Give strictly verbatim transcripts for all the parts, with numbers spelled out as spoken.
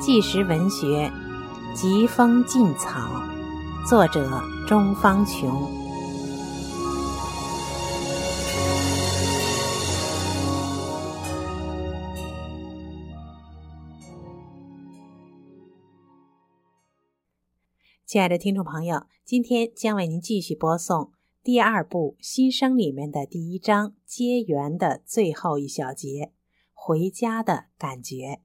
纪实文学《疾风劲草》，作者钟方琼。亲爱的听众朋友，今天将为您继续播送第二部《新生》里面的第一章结缘的最后一小节，回家的感觉。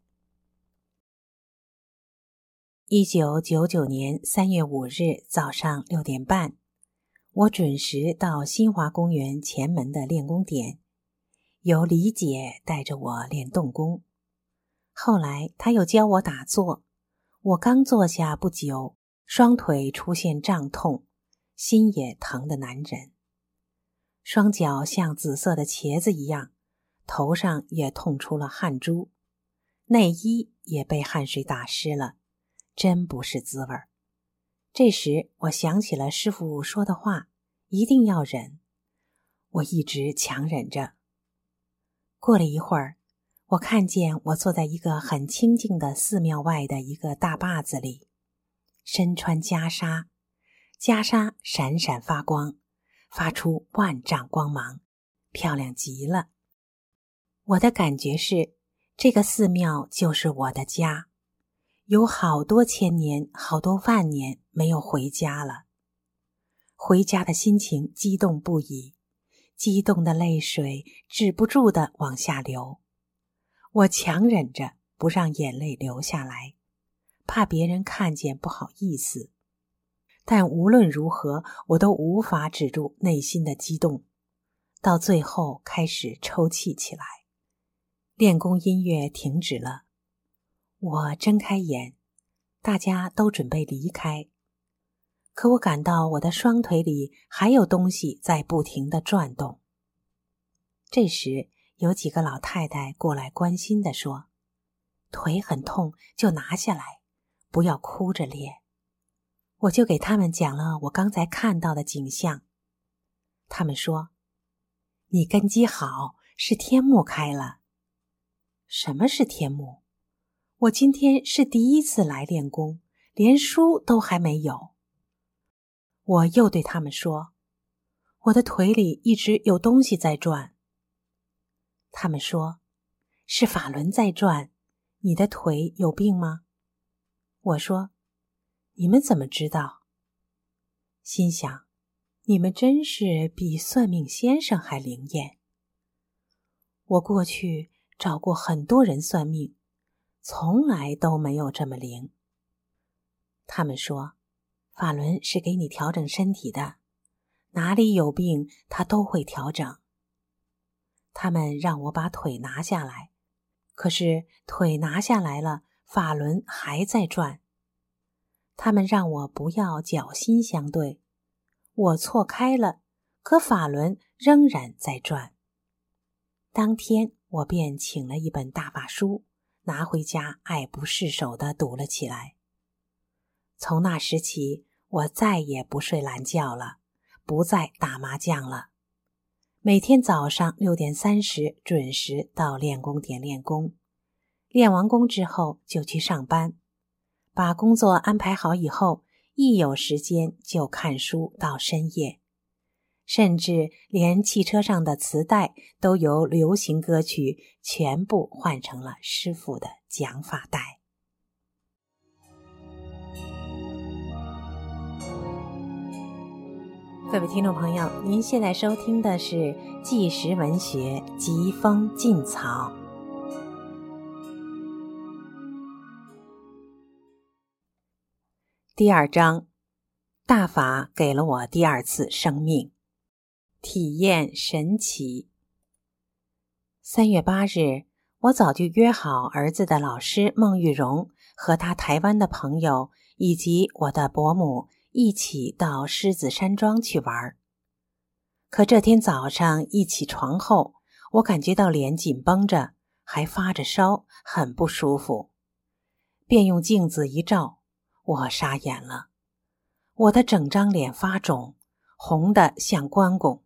一九九九年三月五日早上六点半，我准时到新华公园前门的练功点，由李姐带着我练动功。后来她又教我打坐，我刚坐下不久，双腿出现胀痛，心也疼得难忍，双脚像紫色的茄子一样，头上也痛出了汗珠，内衣也被汗水打湿了，真不是滋味。这时我想起了师父说的话，一定要忍。我一直强忍着。过了一会儿，我看见我坐在一个很清静的寺庙外的一个大坝子里，身穿袈裟，袈裟闪闪发光，发出万丈光芒，漂亮极了。我的感觉是，这个寺庙就是我的家，有好多千年，好多万年没有回家了。回家的心情激动不已，激动的泪水止不住地往下流。我强忍着不让眼泪流下来，怕别人看见不好意思。但无论如何，我都无法止住内心的激动，到最后开始抽泣起来。练功音乐停止了，我睁开眼，大家都准备离开，可我感到我的双腿里还有东西在不停地转动。这时有几个老太太过来关心地说，腿很痛就拿下来，不要哭着练。我就给他们讲了我刚才看到的景象。他们说，你根基好，是天目开了。什么是天目？我今天是第一次来练功，连书都还没有。我又对他们说，我的腿里一直有东西在转。他们说，是法轮在转，你的腿有病吗？我说，你们怎么知道？心想，你们真是比算命先生还灵验。我过去找过很多人算命，从来都没有这么灵。他们说，法轮是给你调整身体的，哪里有病他都会调整。他们让我把腿拿下来，可是腿拿下来了，法轮还在转。他们让我不要脚心相对，我错开了，可法轮仍然在转。当天我便请了一本大法书，拿回家爱不释手地读了起来。从那时起，我再也不睡懒觉了，不再打麻将了。每天早上六点三十准时到练功点练功，练完功之后就去上班。把工作安排好以后，一有时间就看书到深夜，甚至连汽车上的磁带都由流行歌曲全部换成了师父的讲法带。各位听众朋友，您现在收听的是纪实文学《疾风劲草》。第二章，大法给了我第二次生命，体验神奇。三月八日，我早就约好儿子的老师孟玉荣和他台湾的朋友以及我的伯母一起到狮子山庄去玩。可这天早上一起床后，我感觉到脸紧绷着，还发着烧，很不舒服，便用镜子一照，我傻眼了，我的整张脸发肿，红得像关公。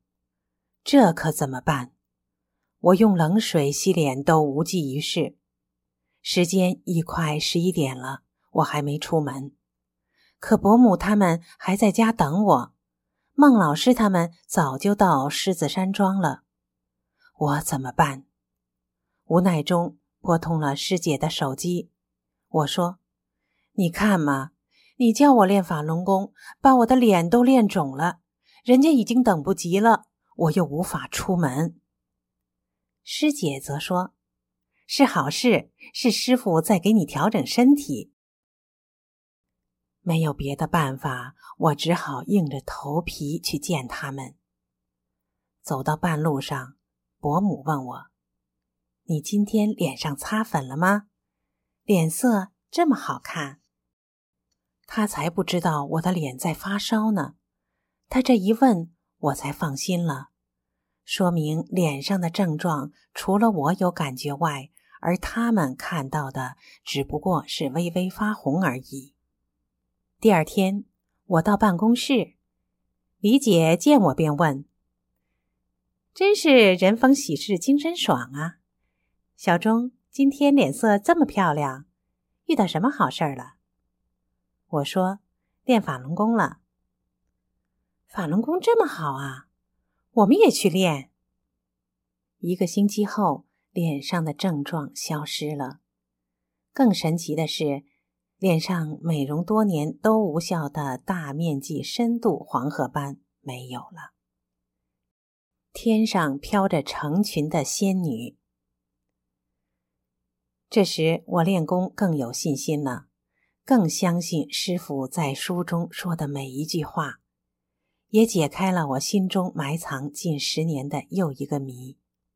这可怎么办？我用冷水洗脸都无济于事。 时间已快十一点了，我还没出门。可伯母他们还在家等我，孟老师他们早就到狮子山庄了。我怎么办？无奈中拨通了师姐的手机，我说：你看嘛，你叫我练法轮功，把我的脸都练肿了，人家已经等不及了，我又无法出门。师姐则说：是好事，是师父在给你调整身体。没有别的办法，我只好硬着头皮去见他们。走到半路上，伯母问我：你今天脸上擦粉了吗？脸色这么好看。她才不知道我的脸在发烧呢。她这一问，我才放心了，说明脸上的症状除了我有感觉外，而他们看到的只不过是微微发红而已。第二天，我到办公室，李姐见我便问：真是人逢喜事精神爽啊，小钟今天脸色这么漂亮，遇到什么好事儿了？我说：练法轮功了。法轮功这么好啊，我们也去练。一个星期后，脸上的症状消失了。更神奇的是，脸上美容多年都无效的大面积深度黄褐斑没有了。天上飘着成群的仙女。这时我练功更有信心了，更相信师父在书中说的每一句话，也解开了我心中埋藏近十年的又一个谜。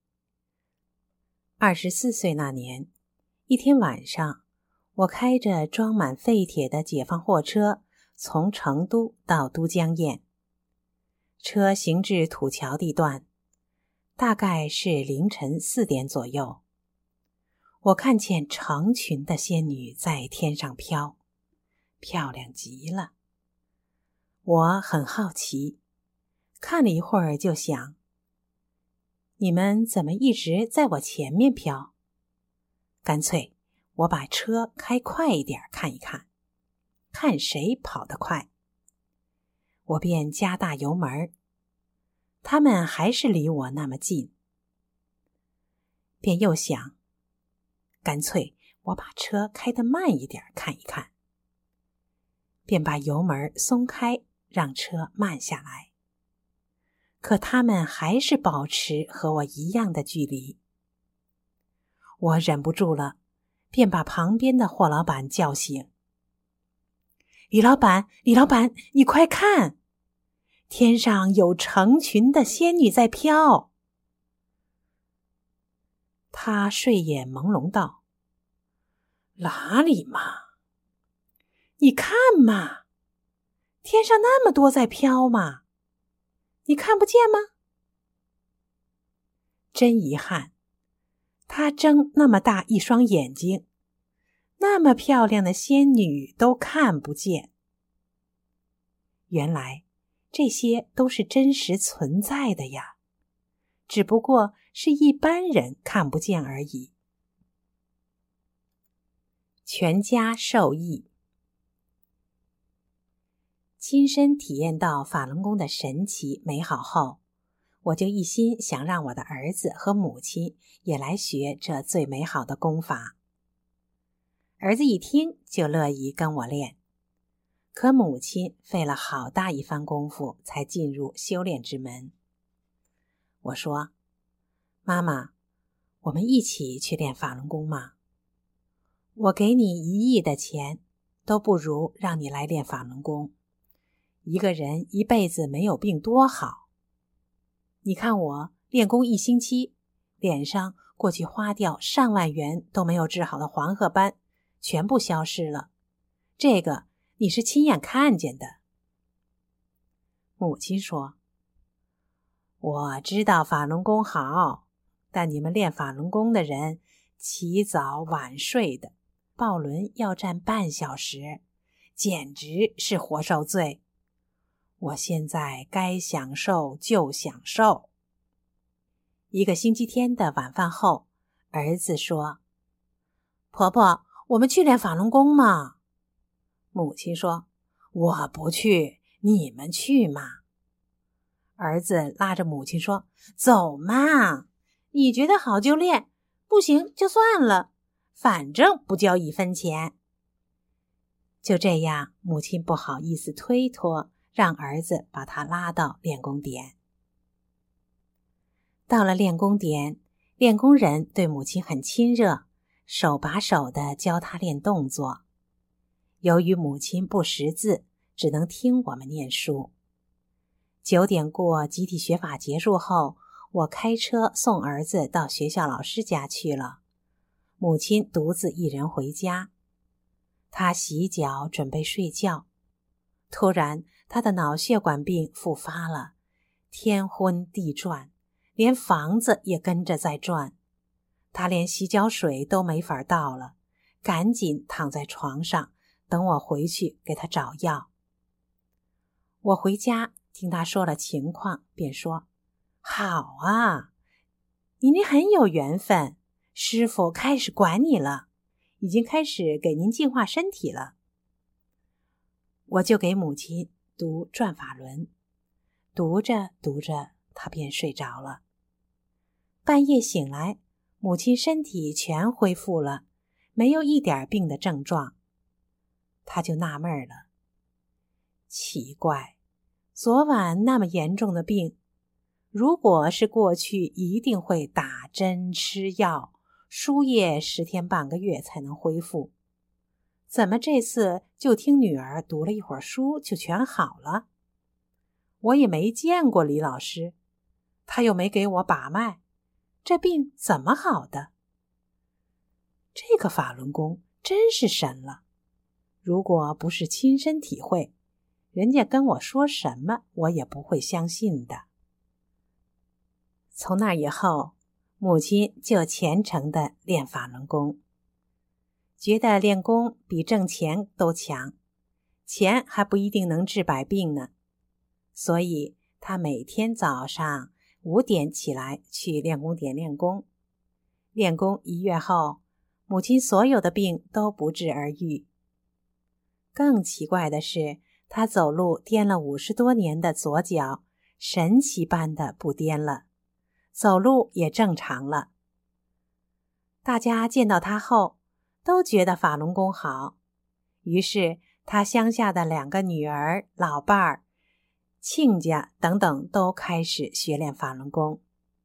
二十四岁那年，一天晚上，我开着装满废铁的解放货车从成都到都江堰。车行至土桥地段，大概是凌晨四点左右。我看见成群的仙女在天上飘，漂亮极了。我很好奇，看了一会儿就想，你们怎么一直在我前面飘？干脆我把车开快一点看一看，看谁跑得快。我便加大油门，他们还是离我那么近。便又想，干脆我把车开得慢一点看一看，便把油门松开，让车慢下来。可他们还是保持和我一样的距离。我忍不住了，便把旁边的霍老板叫醒：李老板，李老板，你快看，天上有成群的仙女在飘。他睡眼朦胧道：哪里嘛？你看嘛，天上那么多在飘嘛，你看不见吗？真遗憾，他睁那么大一双眼睛，那么漂亮的仙女都看不见。原来这些都是真实存在的呀，只不过是一般人看不见而已。全家受益。亲身体验到法轮功的神奇美好后，我就一心想让我的儿子和母亲也来学这最美好的功法。儿子一听就乐意跟我练，可母亲费了好大一番功夫才进入修炼之门。我说：妈妈，我们一起去练法轮功吗？我给你一亿的钱，都不如让你来练法轮功。一个人一辈子没有病多好。你看我练功一星期，脸上过去花掉上万元都没有治好的黄褐斑全部消失了，这个你是亲眼看见的。母亲说：我知道法轮功好，但你们练法轮功的人起早晚睡的，抱轮要站半小时，简直是活受罪。我现在该享受就享受。一个星期天的晚饭后，儿子说： 婆婆，我们去练法轮功嘛。母亲说，我不去，你们去嘛。儿子拉着母亲说，走嘛，你觉得好就练，不行就算了，反正不交一分钱。就这样，母亲不好意思推脱，让儿子把他拉到练功点。到了练功点，练功人对母亲很亲热，手把手地教他练动作。由于母亲不识字，只能听我们念书。九点过，集体学法结束后，我开车送儿子到学校老师家去了，母亲独自一人回家。她洗脚准备睡觉，突然她的脑血管病复发了，天昏地转，连房子也跟着在转，她连洗脚水都没法倒了，赶紧躺在床上，等我回去给她找药。我回家听她说了情况，便说，好啊，你您很有缘分，师父开始管你了，已经开始给您净化身体了。我就给母亲读转法轮，读着读着，她便睡着了。半夜醒来，母亲身体全恢复了，没有一点病的症状。她就纳闷了，奇怪，昨晚那么严重的病，如果是过去一定会打针吃药，输液十天半个月才能恢复，怎么这次就听女儿读了一会儿书就全好了？我也没见过李老师，他又没给我把脉，这病怎么好的？这个法轮功真是神了，如果不是亲身体会，人家跟我说什么我也不会相信的。从那以后，母亲就虔诚地练法轮功，觉得练功比挣钱都强，钱还不一定能治百病呢。所以她每天早上五点起来去练功点练功。练功一月后，母亲所有的病都不治而愈。更奇怪的是，她走路颠了五十多年的左脚，神奇般的不颠了，走路也正常了。大家见到她后，都觉得法轮功好，于是她乡下的两个女儿、老伴儿、亲家等等都开始学练法轮功。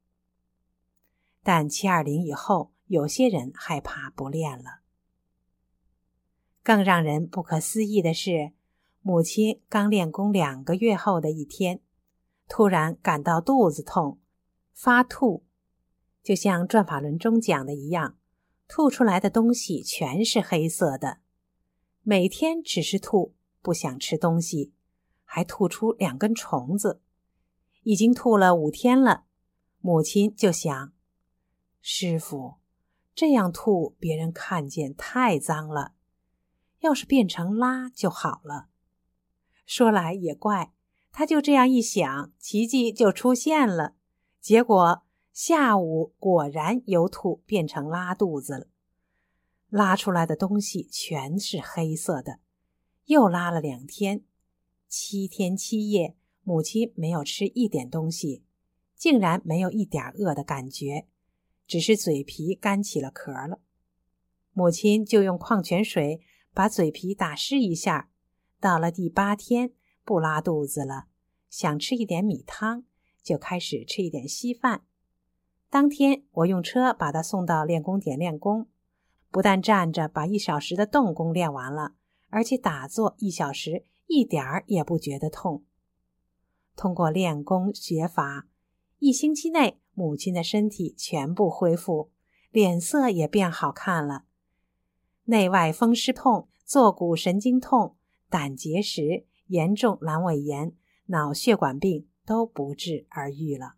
但七二零以后，有些人害怕不练了。更让人不可思议的是，母亲刚练功两个月后的一天，突然感到肚子痛，发吐，就像转法轮中讲的一样，吐出来的东西全是黑色的。每天只是吐，不想吃东西，还吐出两根虫子。已经吐了五天了，母亲就想，师父，这样吐别人看见太脏了，要是变成拉就好了。说来也怪，他就这样一想，奇迹就出现了。结果下午果然由吐变成拉肚子了，拉出来的东西全是黑色的。又拉了两天，七天七夜，母亲没有吃一点东西，竟然没有一点饿的感觉，只是嘴皮干起了壳了。母亲就用矿泉水把嘴皮打湿一下，到了第八天不拉肚子了，想吃一点米汤，就开始吃一点稀饭。当天我用车把他送到练功点练功，不但站着把一小时的动功练完了，而且打坐一小时一点儿也不觉得痛。通过练功学法，一星期内母亲的身体全部恢复，脸色也变好看了。内外风湿痛、坐骨神经痛、胆结石、严重阑尾炎、脑血管病都不治而愈了。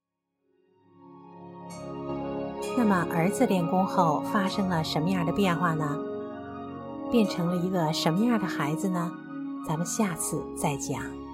那么儿子练功后发生了什么样的变化呢？变成了一个什么样的孩子呢？咱们下次再讲。